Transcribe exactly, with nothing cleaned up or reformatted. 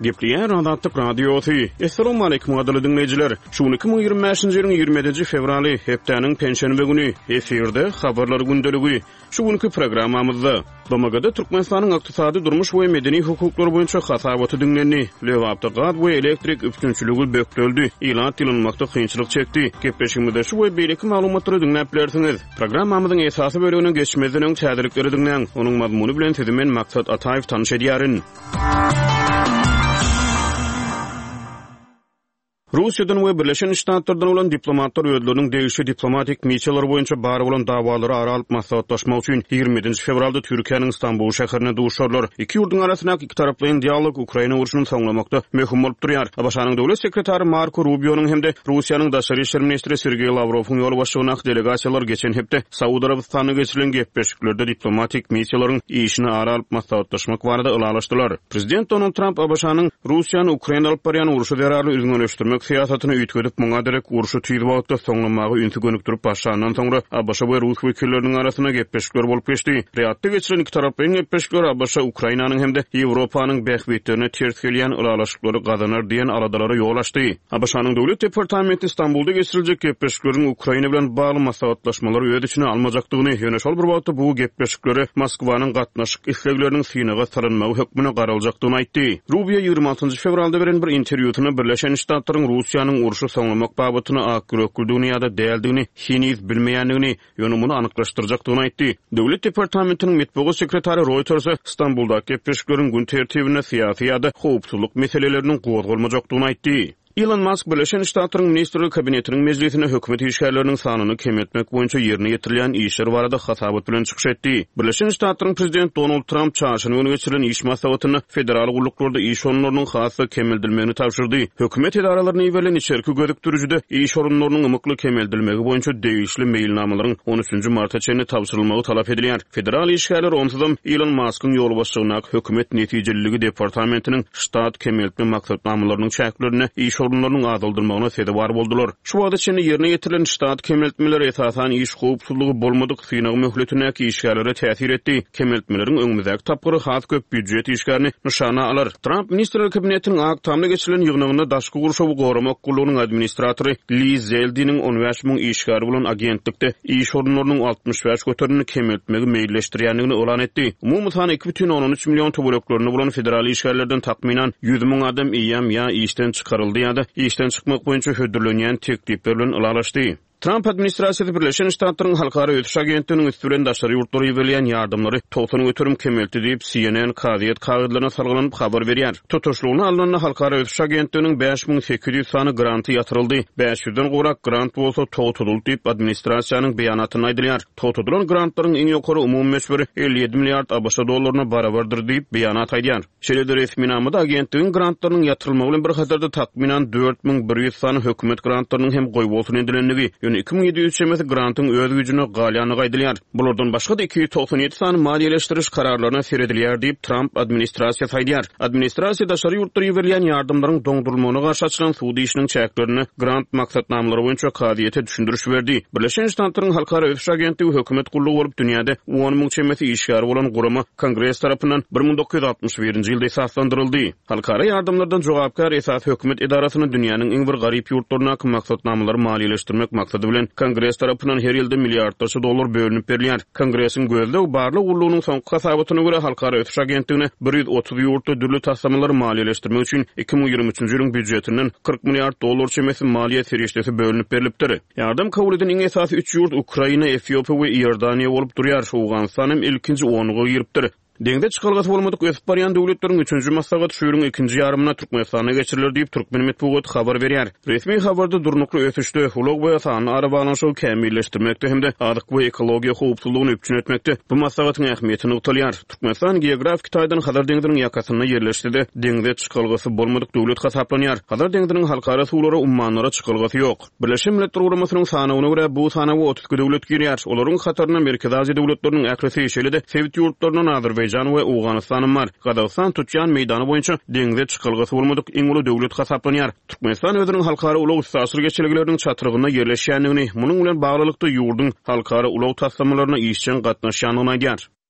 Gepliyer Adatlık Radyosu. Assalamu alaikum adlı dinleyiciler. Şu iki bin yirmi beşinji ýylyň ýygrimi fevraly hepdeniň penşenbe güni efirde habarlar gündeligi. Şu günkü programmamyzda Bamagada Türkmenistanyň ykdysady durmuş we medeni hukuklar boýunça hasabaty dinlenni. Lewapda gaz we elektrik üpkünçiligi bökdöldi. Ilan tilinmakda kynçylyk çekdi. Gepleşigimizde şu we beýleki maglumatlary dinläp bilersiňiz. Programmamyzyň esasy bölügine geçmezden öň täzelikleri dinleň. Onuň mazmuny bilen sizi men Maksat Ataýew tanyş edýärin. Russiýadan we Birleşen Ştatlardan bolan diplomatlar öýdleriniň degişli diplomatik missiýalary boýunça bary bolan dawalary ara alyp maslahatlaşmak üçin ýygrimiňji fevralda Türkiýanyň Istanbul şäherine duşarlar. Iki ýurduň arasynda iki taraplaryň dialog Ukraina uruşyny saglamakda möhüm bolup durýar. Başanyň döwlet sekretary Marko Rubio'nyň hemde Russiýanyň daşary işler ministri Sergey Lavrowyň ýol başlygyna delegasiýalar geçen hepde Saudy Arabistanyna geçirilen gepleşiklerde diplomatik missiýalaryň işini ara alyp maslahatlaşmak barada ılalaşdylar. Prezident Donald Trump başanyň Russiýany Ukraina alyp barýan uruşy derarly üzgünleşdirmek siýasatyny üýtgedip muňa derek uruşy tüýdi wagtda soňlamagy ünsü gönükdirip başlandan soňra Abaşa we Rus wekilleriniň arasyna gepleşikler bolup geçdi. Reýatda geçiren iki taraplaryň gepleşikleri Abaşa Ukrainanyň hemde Ýewropanyň bähbetlerine ters gelýän ılalaşyklary gazanar diýen aradalary ýol açdy. Abaşanyň döwlet departamenti Istanbulda geçiriljek gepleşiklerin Ukraina bilen bagly maslahatlaşmalary öýde içine almajakdygyny ýöne şol bir wagtda bu gepleşikleri Moskwanyň gatnaşyk islegleriniň synyga sarynmagy hökmüne garaljakdygyny aýtdy. Rubio ýygrimi altynjy fevralda beren bir interwýusyna Birleşen Ştatlaryň Russiýanyň uruşy saglamak babatyna akyrokul dünýäde däldigini heniz bilmeýändigini ýöne muny anyklaşdyrjakdygyny aýtdy. Döwlet departamentiniň metbuat sekretary Reuters Istanbulda gepleşikleriň gün tertibine siýasy ýa-da howpsuzlyk meseleleriniň gozgalmajakdygyny aýtdy. Elon Musk Birleşen Ştatlaryň ministrleri kabinetiniň mejlisine hökümet işgärleriniň sanyny kemetmek boýunça ýerine ýetirilen işler barada hasabat bilen çykyş etdi. Birleşen Ştatlaryň prezidenti Donald Trump çarşyny öňe geçirilen iş maslahatyny federal gulluklarda iş orunlarynyň hasy kemeldilmegini tapşyrdy. Hökümet edaralaryny iwelen içerki gözükdirjide iş orunlarynyň ymykly kemeldilmegi boýunça degişli mailnamalaryň on üçünji marta çenli tapşyrylmagy talap edilýär. Federal işgärler onsuzam Elon Musk'yň ýol başlygyna hökümet netijeliligi departamentiniň ştat kemeltme maksatnamalarynyň çäklerini iş sorunlarynyň adyldyrmagyna sebäp bar boldular. Şu wagtda çenli ýerine ýetirilen ştat kemeltmeleri esasan iş howpsuzlygy bolmadyk synagy möhletindäki işgärlere täsir etdi. Kemeltmeleriň öňümizäki tapgyry has köp büdjet işgärini nişana alar. Trump ministrleri kabinetiniň aktamda geçirilen ýygnygyna daşky guruşawy goramak gullugynyň administratory Lee Zeldiniň on beş müň işgäri bolan agentlikde iş orunlarynyň altmış beş göterini kemeltmegi meýilleşdirýändigini elan etdi. Umumy sany iki бүтүn on üç million töwereklerini bolan federal işgärlerden takminan yüz müň adam iýam ýa işden çykaryldy ýa-da işten çykmak boýunça hödürlenýän teklipler bilen ılalaşdy. Trump administrasiýasy Birleşen Ştatlaryň halkara ötüş agentliginiň üstünden daşary ýurtlara ýiberilen ýardymlary togsany götürüm kemelti diýip C N N kaziýet kagydlaryna salgylanyp habar berýär. Tutuşlugyny alynan halkara ötüş agentliginiň beş müň sekiz ýüz sany granty ýatyryldy. beş ýüzden gowrak grant bolsa togtudul diýip administrasiýanyň beýanatyny aýdylýar. Togtudulan grantlaryň iň ýokary umumy meşberi elli ýedi milliard ABŞ dollaryna barabardyr diýip beýanat aýdýar. Şeýle resmi namada agentligiň grantlarynyň ýatyrylmagy bilen bir hazırda takminan dört müň bir ýüz sany hökümet grantlarynyň hem goý bolsun edilenligi iki bin ýedi ýüz çemesi grantyň öz güýjüne galýanyny gaýdylýar. Bulardan başga da iki ýüz toksan ýedi sany maliýeleşdiriş kararlaryna seredilýär diýip Trump administrasiýasy aýdýar. Administrasiýa daşary ýurtlara ýiberilen ýardymlaryň doňdurulmagyna garşy açylan suwdy işiniň çäklerini grant maksatnamalary boýunça kaziýete düşündürüş berdi. Birleşen Ştatlaryň halkara ötüş agentligi hökümet gullugy bolup dünýäde on müň çemesi işgär bolan gurama Kongres tarapyndan bir müň dokuz ýüz altmış birinji ýylda esaslandyryldy. Halkara ýardymlardan jogapkar esas hökümet edarasyny dünýäniň iň bir garyp ýurtlaryna maksatnamalary maliýeleşdirmek maksady bilen Kongres tarapyndan her ýylda milliardlarça dollar bölünip berilýär. Kongresiň gözlegi barlyk gullugynyň soňky hasabatyna görä halkara ötüş agentligine bir ýüz otuz ýurtda dürli taslamlary maliýeleşdirmek üçin iki bin ýygrimi üçünji ýylyň büdjetinden kırk milliard dollar çemesi maliýet serişdesi bölünip berilipdir. Ýardam kabul eden iň esasy üç ýurt Ukraina, Etiopiýa we Iordaniýa bolup durýar. Owganistan hem ilkinji onyga giripdir. Deňde çykalgat bolmadyk ösüp barýan döwletleriň üçünji maslahat şuýuryň ikinji ýarymyna Türkmenistana geçirilir diýip Türkmen metbuaty habar berýär. Resmi habarda durnukly ösüşde ulug we sany arabalanşygy kämilleşdirmekde hemde adyk we ekologiýa howpsuzlygyny üpçün etmekde bu maslahatyň ähmiýetini ugtalýar. Türkmenistan geografik taýdan Hazar deňdiriň ýakasyna ýerleşdi. Deňde çykalgasy bolmadyk döwlet hasaplanýar. Hazar deňdiriň halkara suwlary ummanlara çykalgasy ýok. Birleşen Milletler Guramasynyň sanawyna görä bu sanawy otuz iki döwlet girýär. Olaryň hatarına Merkezi Aziýa döwletleriniň äkresi şeýle-de Sowet ýurtlarynyň Azerbaýjan we Owganistan bar. Gadagstan tutýan meýdany boýunça deňde çykalgasy bolmadyk iň uly döwlet hasaplanýar. Türkmenistan özüniň halkara ulug ustasyr geçiligleriniň çatyrygyna ýerleşýändigini, munyň bilen baglylykda ýurdun halkara ulug taslamalaryna işçen gatnaşýanyny aýdýar.